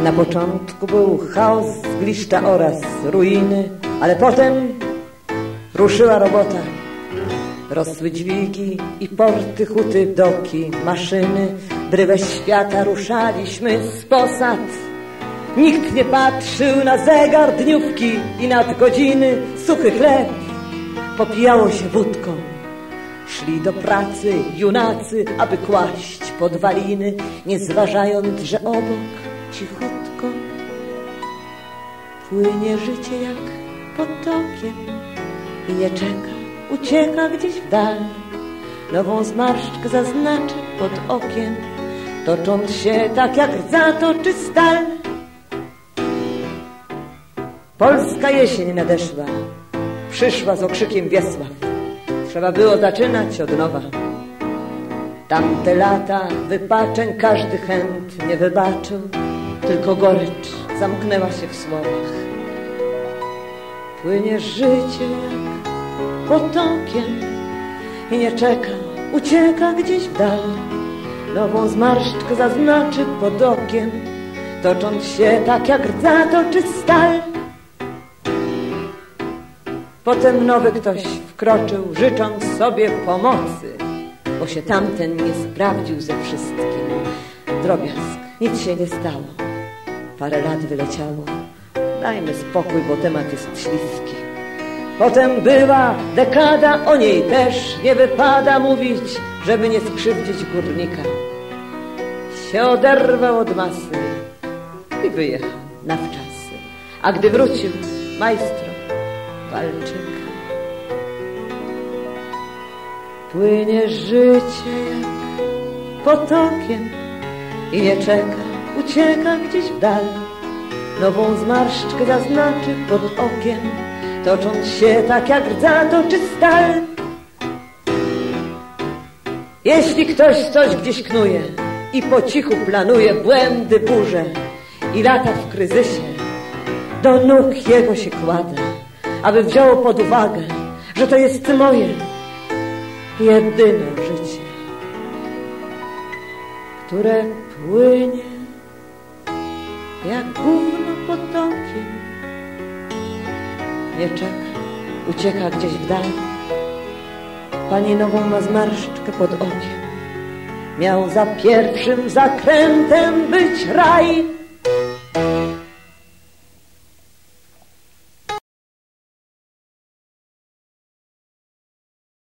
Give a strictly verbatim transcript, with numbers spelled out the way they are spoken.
Na początku był chaos, zgliszcza oraz ruiny, ale potem ruszyła robota. Rosły dźwigi i porty, huty, doki, maszyny. Brywę świata ruszaliśmy z posad. Nikt nie patrzył na zegar, dniówki i nadgodziny. Suchy chleb, popijało się wódką. Szli do pracy junacy, aby kłaść podwaliny, nie zważając, że obok cichutko płynie życie jak potokiem i nie czeka, ucieka gdzieś w dal. Nową zmarszczkę zaznaczy pod okiem, tocząc się tak jak rdza toczy stal. Polska jesień nadeszła, przyszła z okrzykiem Wiesław. Trzeba było zaczynać od nowa. Tamte lata wypaczeń każdy chętnie wybaczył, tylko gorycz zamknęła się w słowach. Płynie życie jak potokiem i nie czeka, ucieka gdzieś w dal. Nową zmarszczkę zaznaczy pod okiem, tocząc się tak jak rdza toczy stal. Potem nowy ktoś wkroczył, życząc sobie pomocy, bo się tamten nie sprawdził ze wszystkim. Drobiazg, nic się nie stało, parę lat wyleciało. Dajmy spokój, bo temat jest śliski. Potem była dekada, o niej też nie wypada mówić, żeby nie skrzywdzić górnika. Się oderwał od masy i wyjechał na wczasy. A gdy wrócił, majstro Walczyka. Płynie życie jak potokiem i nie czeka, ucieka gdzieś w dal. Nową zmarszczkę zaznaczy pod okiem, tocząc się tak jak rdza toczy stal. Jeśli ktoś coś gdzieś knuje i po cichu planuje błędy, burze i lata w kryzysie, do nóg jego się kładę, aby wziął pod uwagę, że to jest moje jedyne życie, które płynie jak gówno potokiem. Nie czeka, ucieka gdzieś w dal. Pani nową ma zmarszczkę pod okiem. Miał za pierwszym zakrętem być raj.